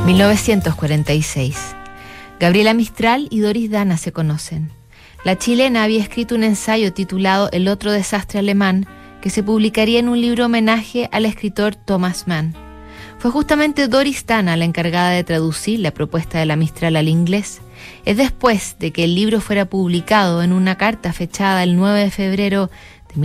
1946. Gabriela Mistral y Doris Dana se conocen. La chilena había escrito un ensayo titulado El otro desastre alemán, que se publicaría en un libro homenaje al escritor Thomas Mann. Fue justamente Doris Dana la encargada de traducir la propuesta de la Mistral al inglés. Es después de que el libro fuera publicado en una carta fechada el 9 de febrero de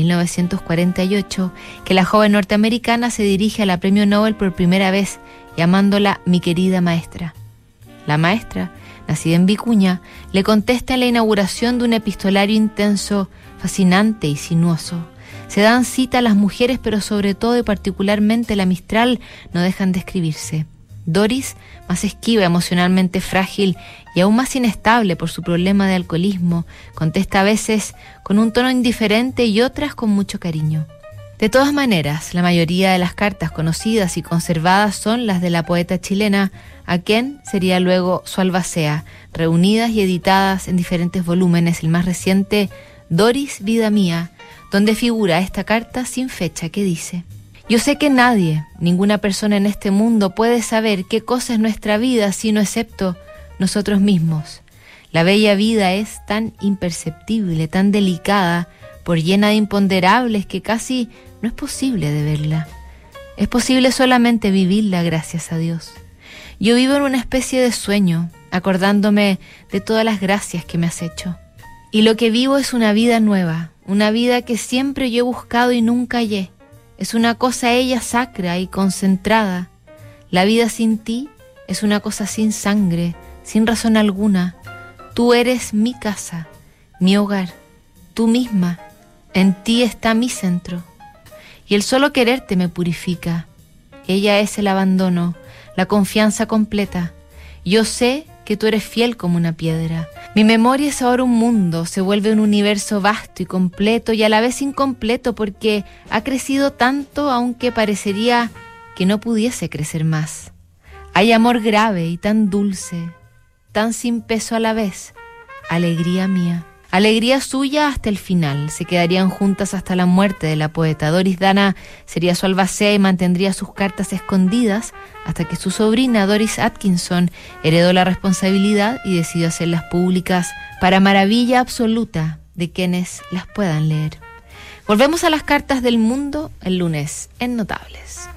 1948 que la joven norteamericana se dirige a la Premio Nobel por primera vez, llamándola mi querida maestra. La maestra, nacida en Vicuña, le contesta en la inauguración de un epistolario intenso, fascinante y sinuoso. Se dan cita a las mujeres, pero sobre todo y particularmente la Mistral no dejan de escribirse. Doris, más esquiva, emocionalmente frágil y aún más inestable por su problema de alcoholismo, contesta a veces con un tono indiferente y otras con mucho cariño. De todas maneras, la mayoría de las cartas conocidas y conservadas son las de la poeta chilena, a quien sería luego su albacea, reunidas y editadas en diferentes volúmenes, el más reciente, Doris, vida mía, donde figura esta carta sin fecha que dice: yo sé que nadie, ninguna persona en este mundo puede saber qué cosa es nuestra vida sino excepto nosotros mismos. La bella vida es tan imperceptible, tan delicada, por llena de imponderables que casi no es posible de verla. Es posible solamente vivirla, gracias a Dios. Yo vivo en una especie de sueño, acordándome de todas las gracias que me has hecho. Y lo que vivo es una vida nueva, una vida que siempre yo he buscado y nunca hallé. Es una cosa ella sacra y concentrada. La vida sin ti es una cosa sin sangre, sin razón alguna. Tú eres mi casa, mi hogar, tú misma. En ti está mi centro. Y el solo quererte me purifica. Ella es el abandono, la confianza completa. Yo sé que tú eres fiel como una piedra. Mi memoria es ahora un mundo, se vuelve un universo vasto y completo y a la vez incompleto porque ha crecido tanto aunque parecería que no pudiese crecer más. Hay amor grave y tan dulce, tan sin peso a la vez. Alegría mía. Alegría suya hasta el final. Se quedarían juntas hasta la muerte de la poeta. Doris Dana sería su albacea y mantendría sus cartas escondidas hasta que su sobrina Doris Atkinson heredó la responsabilidad y decidió hacerlas públicas para maravilla absoluta de quienes las puedan leer. Volvemos a las cartas del mundo el lunes en Notables.